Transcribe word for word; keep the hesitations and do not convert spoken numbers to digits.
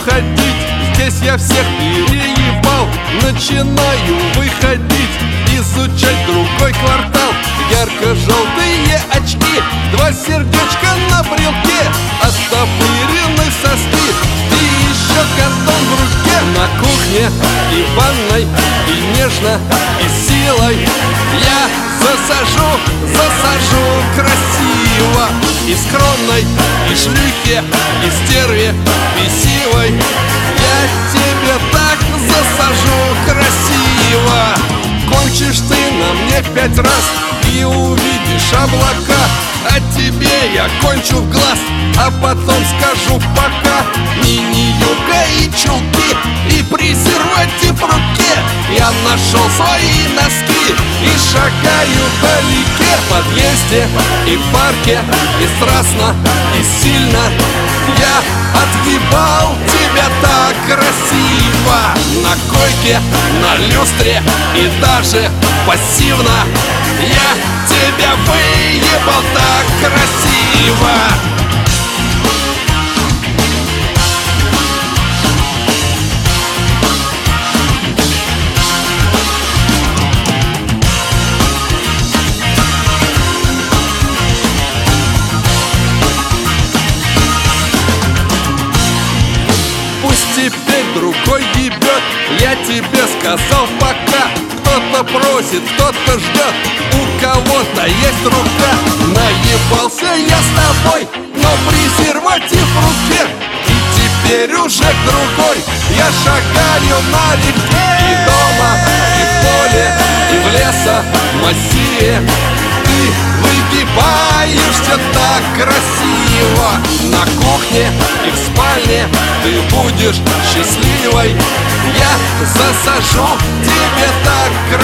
уходить, здесь я всех переебал. Начинаю выходить, изучать другой квартал. Ярко-желтые очки, два сердечка на брелке, оттопырены соски и еще кондом в руке. На кухне и ванной, и нежно, и силой я засажу, засажу красиво. И скромной, и шлюхе, и стерве бесивой я тебе так засажу красиво. Кончишь ты на мне пять раз и увидишь облака, а тебе я кончу в глаз, а потом скажу пока. Мини-юбка и чулки, и презерватив в руке. Я нашел свои носки и шагаю по реке. В подъезде и в парке, и страстно, и сильно я отъебал тебя так красиво. На койке, на люстре и даже пассивно я тебя выебал так красиво. Теперь другой ебет, я тебе сказал пока. Кто-то просит, кто-то ждет, у кого-то есть рука. Наебался я с тобой, но презерватив в руке. И теперь уже к другой я шагаю на реке. И дома, и в поле, и в лесомассиве ты выгибаешься так красиво. На кухне и в спальне ты будешь счастливой. Я засажу тебе так красиво.